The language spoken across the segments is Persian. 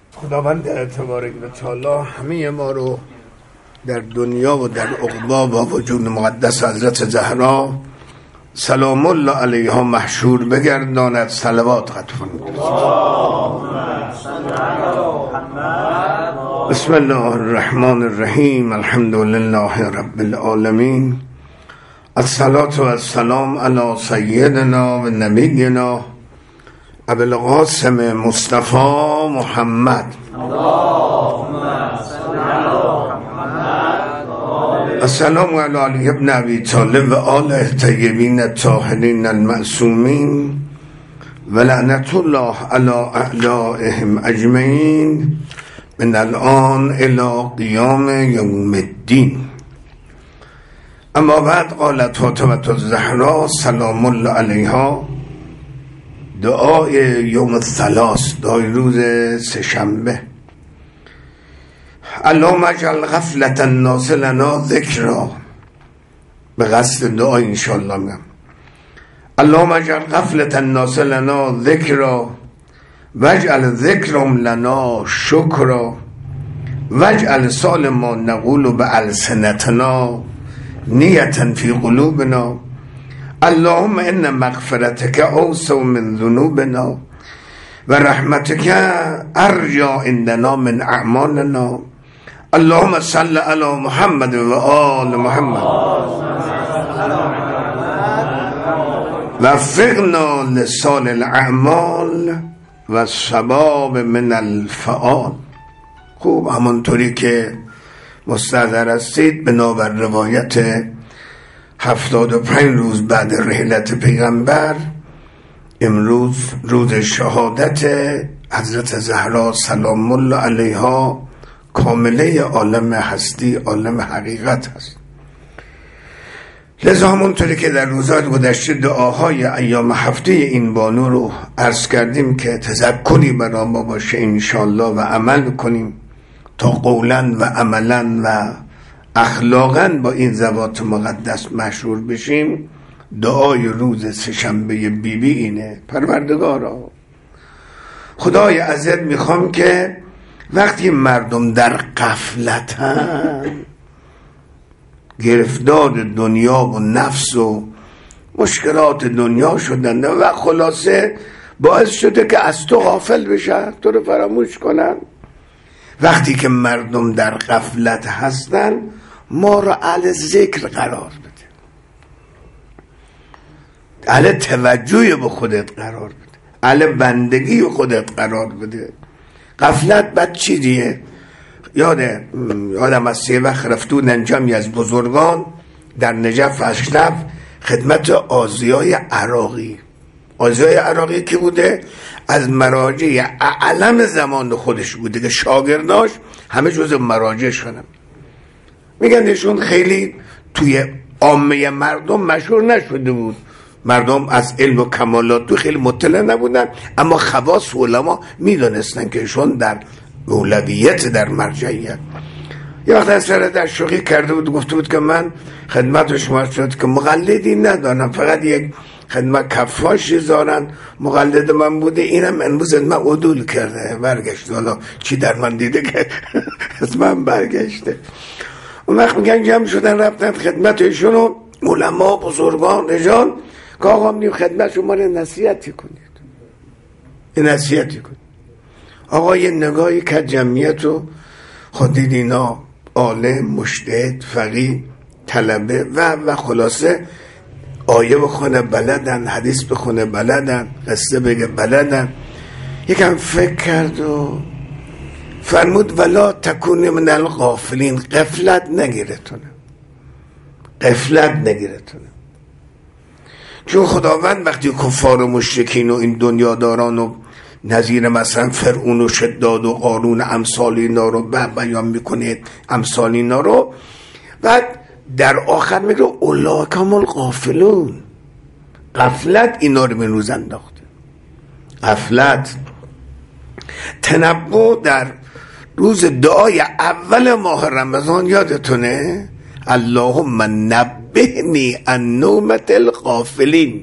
خداوند تبارک و تعالی همه ما رو در دنیا و در عقبا با وجود مقدس حضرت زهرا سلام الله علیها محشور بگرداند. صلوات قد فرمود. بسم الله الرحمن الرحیم. الحمد لله رب العالمین. الصلاة و السلام علی سیدنا و نبینا ابی القاسم مصطفی محمد. السلام علی علی ابن ابی طالب و آله طیبین الطاهرین المعصومین و لعنت الله علی اعدائهم اجمعین من الان الی قیام یوم الدین. اما بعد قالت فاطمه الزهرا سلام الله علیها دعای یوم الثلاث، دعای روز سه‌شنبه: اللهم اجعل غفلة الناس لنا ذکرا. به قصد دعا انشاءالله میگم اللهم اجعل غفلة الناس لنا ذکرا واجعل ذکرهم لنا شکرا واجعل سال ما نقول بألسنتنا نیة فی قلوبنا. اللهم ان مغفرتك اوسع من ذنوبنا و رحمتك ارجى عندنا من اعمالنا. اللهم صل علی محمد و آل محمد وفقنا لصالح الاعمال و الثواب من الفعال. خوب همونطوری که مستحضر هستید بنابر روایت 75 روز بعد رحلت پیغمبر، امروز روز شهادت حضرت زهرا سلام الله علیها، کامله عالم هستی، عالم حقیقت هست. لذا همونطوری که در روزهای گذشته دعاهای ایام هفته این بانو رو عرض کردیم که تذکری برای ما باشه انشاءالله و عمل کنیم تا قولا و عملا و اخلاقا با این ذوات مقدس مشهور بشیم. دعای روز سه‌شنبه بیبی اینه: پروردگارا خدای عزت میخوام که وقتی مردم در غفلتن، گرفتار دنیا و نفس و مشکلات دنیا شدن و خلاصه باعث شده که از تو غافل بشن، تو رو فراموش کنن، وقتی که مردم در غفلت هستن ما رو اهل ذکر قرار بده، اهل توجه به خودت قرار بده، اهل بندگی به خودت قرار بده. غفلت بد چیزیه. یادم از یه وقت رفتون جمعی از بزرگان در نجف اشرف خدمت آضیای عراقی. آضیای عراقی که بوده از مراجع اعلم زمان خودش بوده که شاگرداش همه جز مراجع شدن. میگن ایشون خیلی توی عامه مردم مشهور نشده بود، مردم از علم و کمالات تو خیلی مطلع نبودن، اما خواص علما میدونستن که ایشون در اولویت، در مرجعیت. یه وقت از سر در شوخی کرده بود، گفته بود که من خدمت شما شد که مقلدی ندارم، فقط یک خدمت کفاشی دارن، مقلد من بوده، اینم امروز من عدول کرده، برگشت. حالا چی در من دیده که از من برگشته. اون وقت میگن جمع شدن رفتن خدمت ایشون و علما بزرگان رجال که آقا میگیم خدمت شما رو نصیحتی کنید، نصیحتی کنید. آقا یه نگاهی که جمعیت رو خودید اینا عالم، مجتهد، فقیه، طلبه و خلاصه آیه بخونه بلدن، حدیث بخونه بلدن، قصه بگه بلدن. یکم فکر کرد و فرمود ولا تکون من الغافلین. غفلت نگیرتونه، غفلت نگیرتونه. چون خداوند وقتی کفار و مشرکین و این دنیا داران و نظیر مثلا فرعون و شداد و قارون امثال اینا رو بیان میکنه، امثال اینا رو، بعد در آخر میگه اولئک هم الغافلون. غفلت اینا رو به روز انداخته. غفلت. تنبؤ در روز دعای اول ماه رمضان یادتونه؟ اللهم نبهنی عن نومة الغافلین.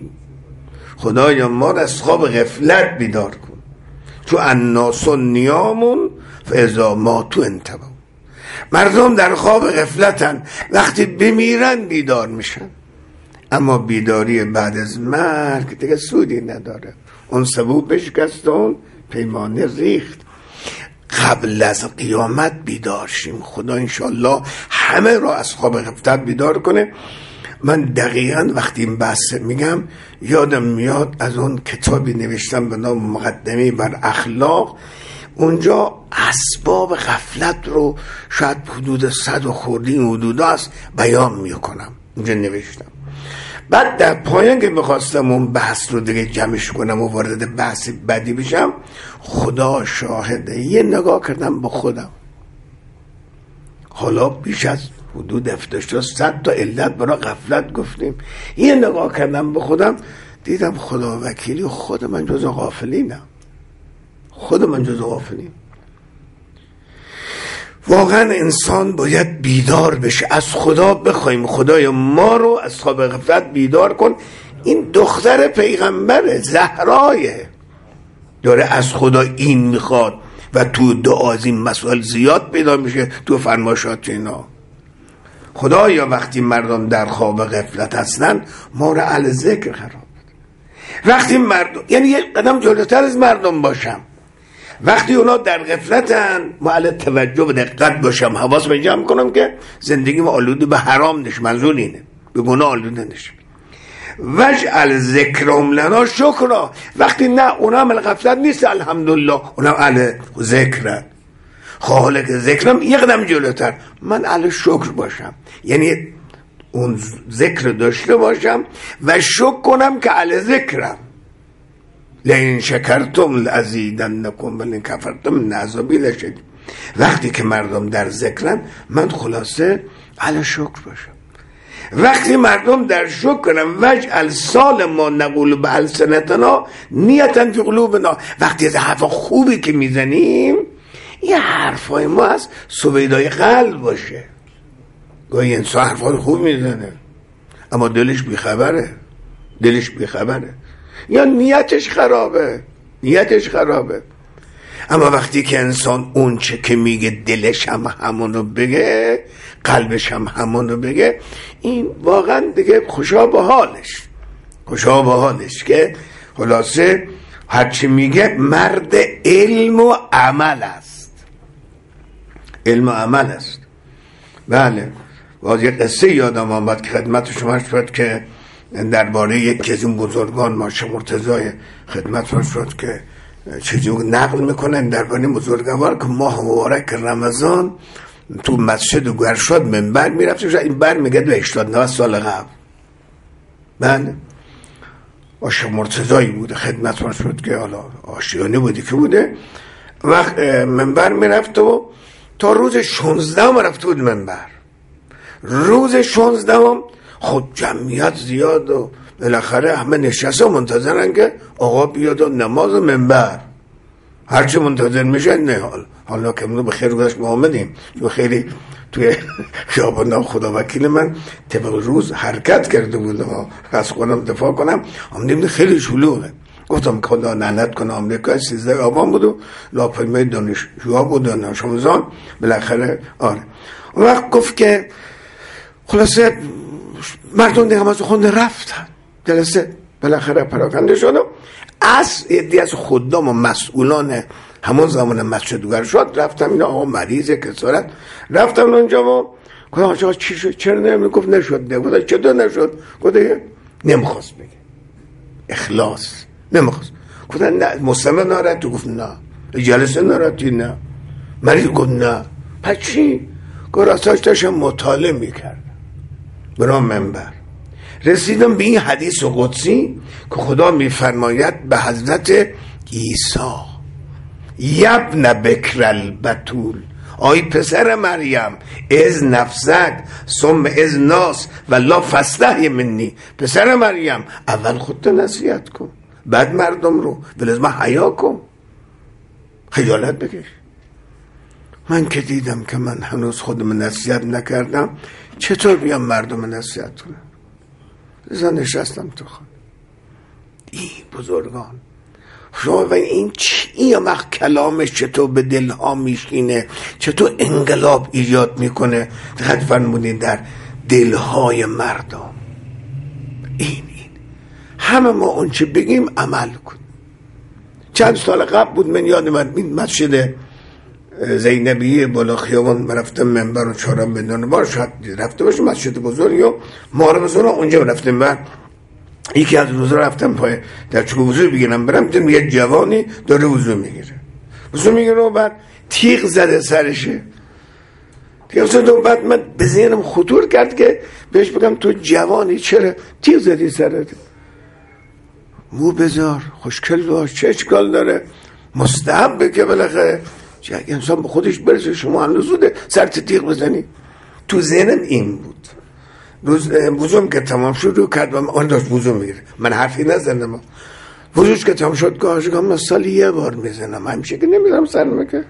خدایا ما را از خواب غفلت بیدار کن. تو الناس نیامون فاذا ماتوا انتبهوا. مردم در خواب غفلتن، وقتی بمیرن بیدار میشن، اما بیداری بعد از مرگ دیگه سودی نداره. اون سبو بشکست و اون پیمانه ریخت. قبل از قیامت بیدار شیم. خدا انشالله همه را از خواب غفلت بیدار کنه. من دقیقاً وقتی این بحث میگم یادم میاد از اون کتابی نوشتم به نام مقدمه بر اخلاق. اونجا اسباب غفلت رو شاید حدود 100 و خورده این حدود است بیان میکنم، اونجا نوشتم. بعد در پایان که میخواستم اون بحث رو دیگه جمعش کنم و وارد بحث بعدی بشم، خدا شاهده یه نگاه کردم به خودم. حالا بیش از حدود 100 تا علت برای غفلت گفتیم. یه نگاه کردم به خودم، دیدم خدا وکیلی خود من جز غافلینم. واقعا انسان باید بیدار بشه، از خدا بخوایم خدای ما رو از خواب غفلت بیدار کن. این دختر پیغمبر زهرایه، داره از خدا این میخواد و تو دعا از این مسائل زیاد پیدا میشه تو فرمایشات اینا. خدایا وقتی مردم در خواب غفلت هستن ما رو اهل ذکر قرار بده. وقتی مردم، یعنی یه قدم جلوتر از مردم باشم، وقتی اونا در غفلتن ما اهل توجه و دقت باشم، حواس به جمع کنم که زندگی ما آلوده به حرام نشه. منظور اینه به گناه آلوده نشه. وجعل ذکرهم لنا شکرا. وقتی نه اونا هم غفلت نیست، الحمدلله اونا اهل ذکرن. حالا که ذکرم یه قدم جلوتر، من اهل شکر باشم، یعنی اون ذکر داشته باشم و شکر کنم که اهل ذکرم. لئن شکرتم لازیدنکم ولئن کفرتم ان عذابی لشدید. وقتی که مردم در ذکرن من خلاصه اهل شکر باشم. وقتی مردم در شکر کنم وجعل سال ما نقول به السنتنا نیتا فی قلوبنا. وقتی از حرف خوبی که میزنیم یه حرفای ما از سویدای قلب باشه. گاهی انسان حرفای خوب میزنه اما دلش بیخبره یا نیتش خرابه. اما وقتی که انسان اون چه که میگه دلش هم همونو بگه، قلبش هم همونو بگه، این واقعا دیگه خوشا به حالش که خلاصه هرچی میگه مرد علم و عمل است. بله، باز یک قصه یادم آمد که خدمت شما شد که درباره یکی از این بزرگان ماشه مرتضای خدمت شد که چیزی نقل میکنن درباره بزرگوار که ماه مبارک رمضان تو مسجد گرشاد منبر میرفت. این بر میگه 80 سال قبل. بله، ماشه مرتضایی بوده خدمت شد که حالا آشیانه بودی که بوده، وقت منبر میرفت و تا روز 16 رفت بود منبر. روز 16 خود جمعیت زیاد و بالاخره همه نشسته و منتظرن که آقا بیاد و نماز منبر. هرچی منتظر میشه نه حالا که ما به خیر گذشت ما آمدیم، چون خیلی توی خیابان خدا وکیل من طبق روز حرکت کرده بود و از خودم دفاع کنم. آمدیم خیلی شلوغه. گفتم که خدا لعنت کنه آمریکا 13 آبان بود و لاپایمای دانشجوها بود و دانش آموزان. بالاخره آره اون وقت گفت که خلاصه مردم دیگه همه خونده رفتن، جلسه بالاخره پراکنده شد. یکی از خدام و مسئولان همون زمان مسجد گرشاد رفتم، اینا آقا مریضه کسارت، رفتم اونجا و گفتم آقا چی شد؟ چرا نمیدونم؟ گفت نشد. گفتم چطور نشد؟ گفت نمیخواست بگه، اخلاص نمیخواست. گفتن نه مستمع ناراحت تو؟ گفت نه. جلسه ناراحتی؟ نه. مریض؟ گفت نه. پس چی؟ گفت راستاش داشتم مطالعه میکردم برام منبر، رسیدم به این حدیث قدسی که خدا میفرماید به حضرت عیسی یبن بکر البتول، آی پسر مریم، از نفسک ثم از ناس والله فاستحی منی. پسر مریم اول خودت نصیحت کن بعد مردم رو، ولازم حیا کن، خجالت بکش. من که دیدم که من هنوز خودم نصیحت نکردم چطور بیام مردم نصیحت کنم؟ لذا نشستم تو خانه. این بزرگان شما و این این یا وقت کلامش چطور به دلها میشینه، چطور انقلاب ایجاد میکنه. دقت فرمودین در دلهای مردم. این همه ما اون چه بگیم عمل کن. چند سال قبل بود من یادم این مسجد زینبیه بالا خیابان من رفتم منبر و چهارم بندان بار شاید رفته باشه، مسجد بزرگی و محرم اونجا رفتم و یکی از روزا رفتم پای در چوب وضو بگیرم برم دیدم یه جوانی داره وضو میگیره و بعد تیغ زده سرشه. و بعد من به ذهنم خطور کرد که بهش بگم تو جوانی چرا تیغ زدی سرت؟ مو بذار خوشکل باش، چه اشکال داره، مستحبه که بالاخره انسان به خودش برسه، شما هم زوده سرت تیغ بزنی. تو ذهنم این بود. وضوم که تمام شد رو کرد و آن داشت وضو میگیره، من حرفی نزدم. وضوش که تمام شد گاهش گفتم من سالی یه بار میزنم، همیشه که نمیزنم سرمه که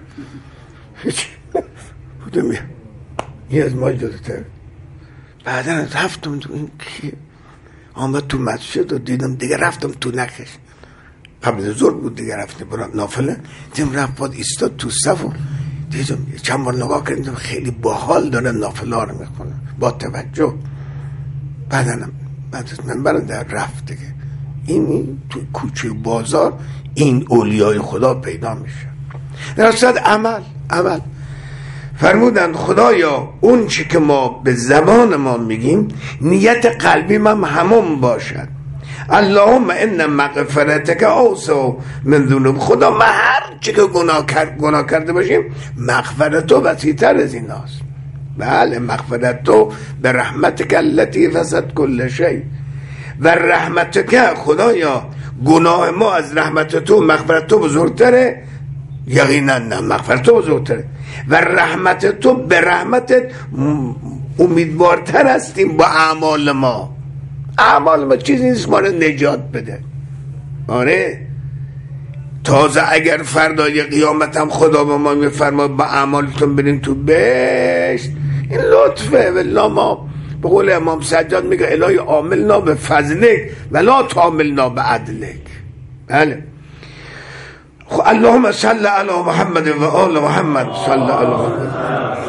بودم یه از ما جدتر. بعدا رفتم تو این که آمد تو مسجد و دیدم دیگه رفتم تو نکش. قبل ظهر بود دیگه رفتم برای نافله، دیدم رفت باد ایستاد تو صف و دیدم چند بار نگاه کردم خیلی باحال داره نافله ها رو میخونه با توجه. بعد از من در رفت دیگه این تو کوچه بازار این اولیای خدا پیدا میشه. در اصل عمل فرمودند خدایا اون چی که ما به زبان ما میگیم نیت قلبی من همون باشد. اللهم ان مغفرتک اوسع من ذنوب. خدا ما هر چی که گناه کرده باشیم مغفرت تو وسیع‌تر از ایناست. بله مغفرت تو به رحمتک التی وسعت کل شیء و رحمتک. خدایا گناه ما از رحمت تو مغفرت تو بزرگتره. یقینا نه مغفرت تو بزرگتره و رحمت تو به رحمتت امیدوارتر هستیم با اعمال ما. اعمال ما چیزی نیست ما رو نجات بده. آره تازه اگر فردای قیامت هم خدا به ما میفرما با اعمالتون برین تو بهشت، این لطفه. والله ما به قول امام سجاد میگه الهی عاملنا به فضلک ولا تعاملنا به عدلک. بله اللهم صل علی محمد و آل محمد صل علی محمد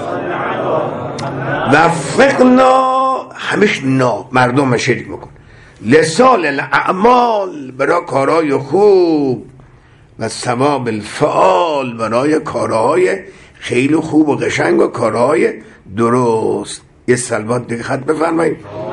وفقنا. همیشه مردم شریک میکن لسال الاعمال برای کارهای خوب و ثواب الفعال برای کارهای خیلی خوب و قشنگ و کارهای درست. یه صلوات دیگه خط بفرمایید.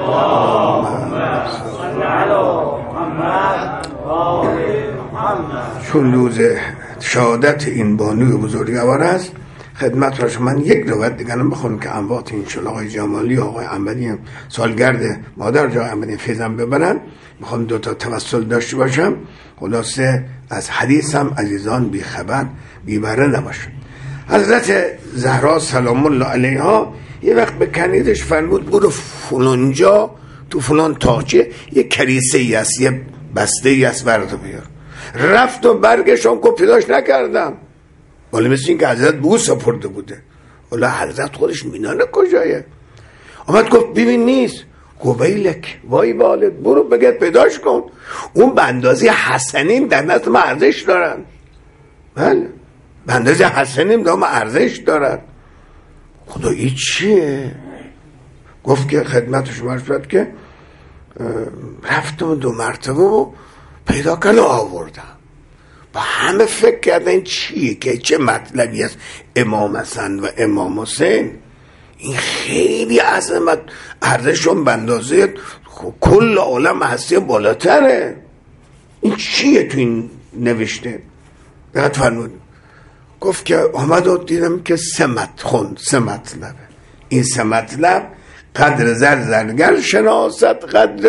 چون روز شهادت این بانوی بزرگوار است خدمت را من یک روایت دیگه بخونم که اموات این شل آقای جمالی آقای احمدی سالگرد مادر جای احمدی فیضم ببرن. میخوام دوتا توسل داشته باشم. خلاصه از حدیث هم عزیزان بی خبر بی بره نباشن. حضرت زهرا سلام الله علیها یه وقت به کنیزش فرمود برو فلان جا تو فلان تاچه یه کریسه ای است یه بسته ای است براتو بیار. رفت و برگشتم که پیداش نکردم. ولی مثل این که حضرت بو سپرده بوده. ولی حضرت خودش مینانه کجایه. آمد گفت ببین نیست. گفت ویلک وای بالت برو بگرد پیداش کن. اون به اندازه حسنین در نزد ما ارزش دارن. بله به اندازه حسنین در ما ارزش دارن. خدا این چیه؟ گفت که خدمت شما شد که رفتم 2 مرتبه و پیدا کنه آوردم. با همه فکر کردن چیه که چه مطلبی است امام حسن و امام حسین. این خیلی عظمت ارزششون به اندازه کل عالم هستی بالاتره. این چیه تو این نوشته؟ دقت فرمود. گفت که آمد و دیدم که 3 مطلبه. این 3 مطلب قدر زرگر شناست، قدر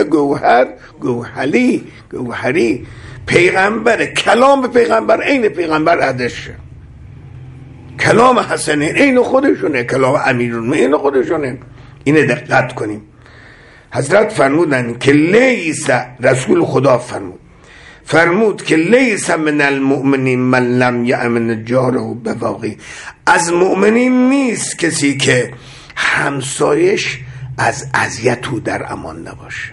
گوهری پیغمبر، کلام پیغمبر عین پیغمبر ادشه، کلام حسنه عین خودشونه، کلام امیرالمومنین عین خودشونه. اینه دقت کنیم. حضرت فرمودن که لیس، رسول خدا فرمود که لیس من المؤمنین من لم یأمن جاره بواقی. از مؤمنین نیست کسی که همسایش از اذیت او در امان نباشه.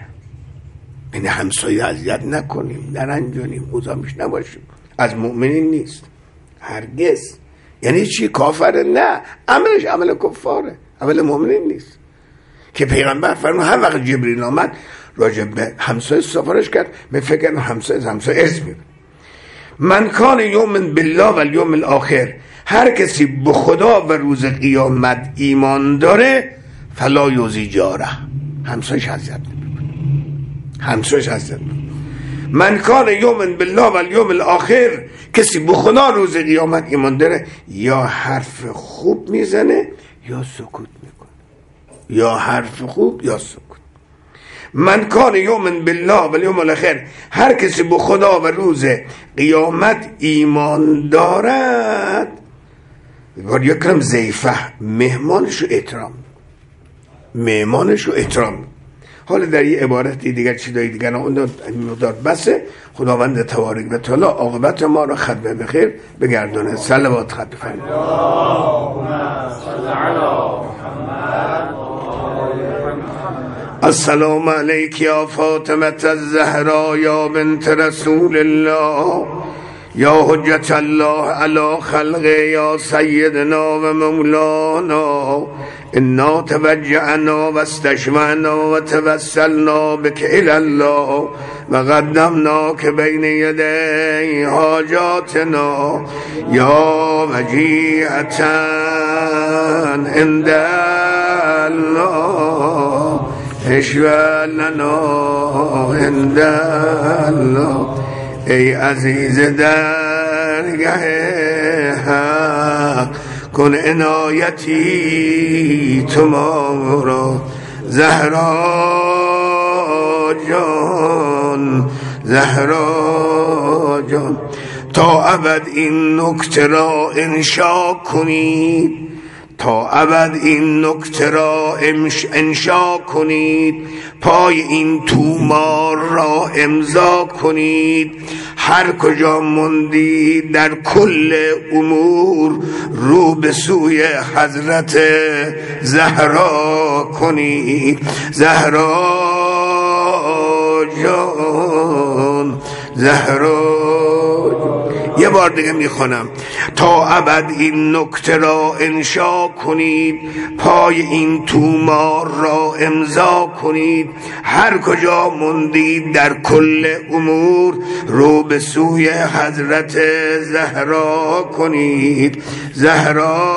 یعنی همسایه اذیت نکنیم، نرنجونیم، اوزامیش نباشیم. از مؤمنین نیست. هرگز. یعنی چی؟ کافره؟ نه، عملش عمل کفاره، عمل مؤمنین نیست. که پیغمبر فرمود هر وقت جبرئیل آمد راجع به همسایه سفارش کرد، من فکر کردم همسایه ارث میده. من کان یؤمن بالله و الیوم الاخر، هر کسی به خدا و روز قیامت ایمان داره فلا یؤذی جاره، همسایش اذیت نمیکنه، همسایش اذیت نمیکنه. من کان یؤمن بالله و الیوم الاخر، کسی به خدا روز قیامت ایمان داره یا حرف خوب میزنه یا سکوت میکنه، یا حرف خوب یا سکوت. من کان یؤمن بالله و الیوم الاخر، هر کسی به خدا و روز قیامت ایمان دارد، یکرم ضیفه، مهمانشو احترام، مهمانشو احترام. حالا در یه عبارتی دیگر چیزای دیگر اون مقدار بسه. خداوند تبارک و تعالی عاقبت ما را ختم بخیر بگردونه. صلوات ختم فرمایید. السلام علیک یا فاطمه الزهرا یا بنت رسول الله یا حجت الله علی خلقه یا سیدنا و مولانا، انا توجعنا و استشفعنا و توسلنا بک الی الله و قدمناک بین یدی حاجاتنا یا وجیهة عند الله اشفع لنا عند الله. ای عزیز درگاه حق کن عنایتی تو ما را، زهرا جان، زهرا جان، تا ابد این نکته را انشا کنید، تا ابد این نکته را انشا کنید، پای این تومار را امضا کنید، هر کجا مندید در کل امور رو به سوی حضرت زهرا کنید. زهرا جان، زهرا جان. یه بار دیگه میخونم. تا ابد این نکته را انشا کنید، پای این تومار را امضا کنید، هر کجا مندید در کل امور رو به سوی حضرت زهرا کنید. زهرا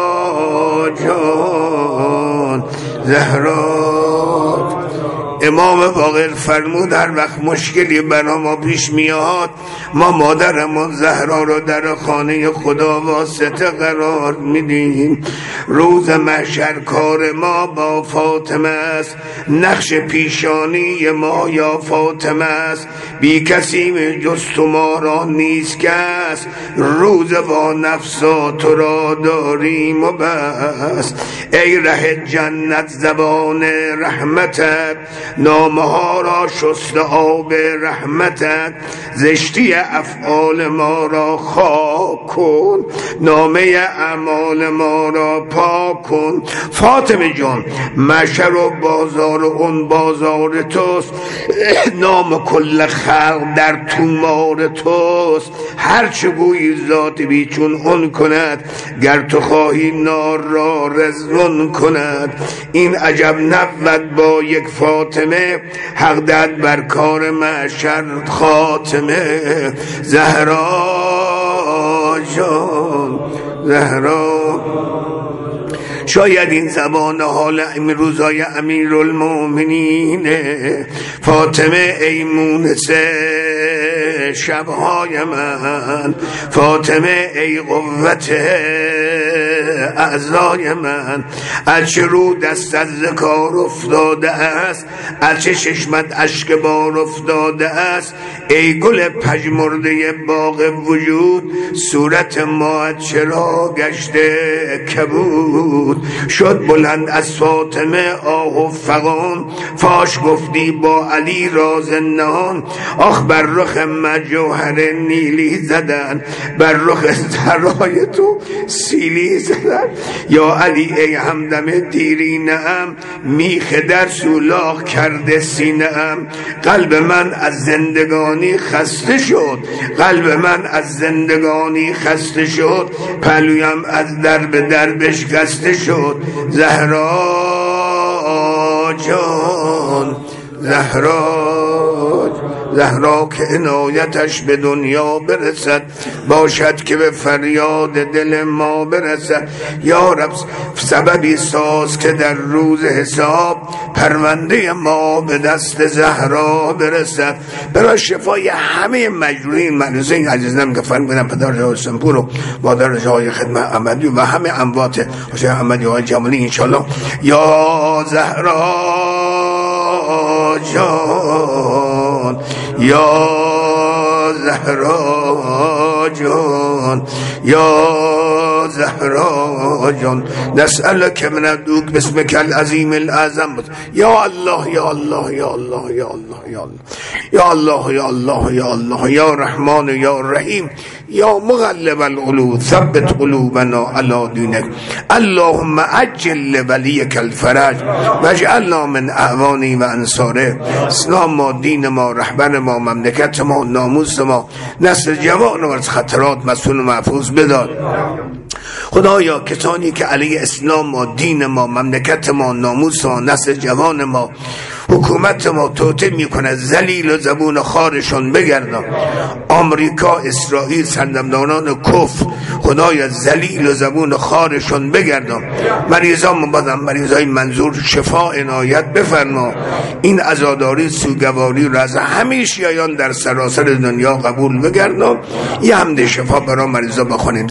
جان، زهرا. امام باقر فرمود هر وقت مشکلی برای ما پیش میاد، ما مادرمون زهرا رو در خانه خدا واسطه قرار میدیم. روز محشر کار ما با فاطمه است، نقش پیشانی ما یا فاطمه است، بی کسی جز تو ما را نیست کس، روز با نفسا تو را داریم و بس. ای ره جنت زبان رحمتت، نامه ها را شست آب رحمتت، زشتی افعال ما را خاک کن، نامه اعمال ما را پاک کن. فاطمه جان، محشر و بازار اون بازار توست، نام کل خلق در تومار توست، هرچه گویی ذات بیچون اون کند، گر تو خواهی نار را رزون کند. این عجب نبود با یک فاطمه، حق داد بر کار محشر خاتمه. زهرا جان، زهرا. شاید این زبان حال روزای امیرالمومنین فاطمه ای مونس شبهای من، فاطمه ای قوت اعضای من، هرچه رو دست از کار افتاده است، هرچه چشمت اشک بار افتاده است، ای گل پژمرده باغ وجود، صورت ما چرا گشته کبود. شد بلند از فاطمه آه و فغان، فاش گفتی با علی راز نهان، آخ بر رخ جوهر نیلی زدن، بر رخ زهرای تو سیلی زدن. برسد. یا علی ای همدم دیرینم، میخ در سولاخ کرده سینم. قلب من از زندگانی خسته شد، قلب من از زندگانی خسته شد. پهلویم از در به در بشکسته شد. زهرا جان، زهرا که عنایتش به دنیا برسد، باشد که به فریاد دل ما برسد. یا رب سببی ساز که در روز حساب، پرونده ما به دست زهرا برسد. برای شفای همه مجروحین مریضین عزیزم که فرم کنم پدر جای سنپور و مادر جای خدمت احمدی و همه اموات حسین احمدی و جمالی انشالله. یا زهرا جان، یا زهرا جان، یا زهرا جان، نسألك من ندعوك باسمك العظیم الاعظم. یا الله یا الله یا الله یا الله یا الله یا الله یا الله یا الله یا رحمان یا رحیم یا مغلب القلوب ثبت قلوبنا على دینک. اللهم عجل لولیک الفرج واجعلنا من اعوانی و انصاره. اسلام ما، دین ما، رهبر ما، مملکت ما، ناموس ما، نسل جوان ما از خطرات مسئول و محفوظ بدار. خدایا کسانی که علیه اسلام ما، دین ما، مملکت ما، ناموس ما، نسل جوان ما، حکومت ما توطئه میکنه، ذلیل و زبون خارشون بگردن. آمریکا، اسرائیل، سرنگونان کفر خدایا ذلیل و زبون خارشون بگردن. مریضان بازم مریضای منظور شفا عنایت بفرما. این عزاداری سوگواری را از همه شیعیان در سراسر دنیا قبول بگردن. یه حمد شفا برای مریضا بخونیم.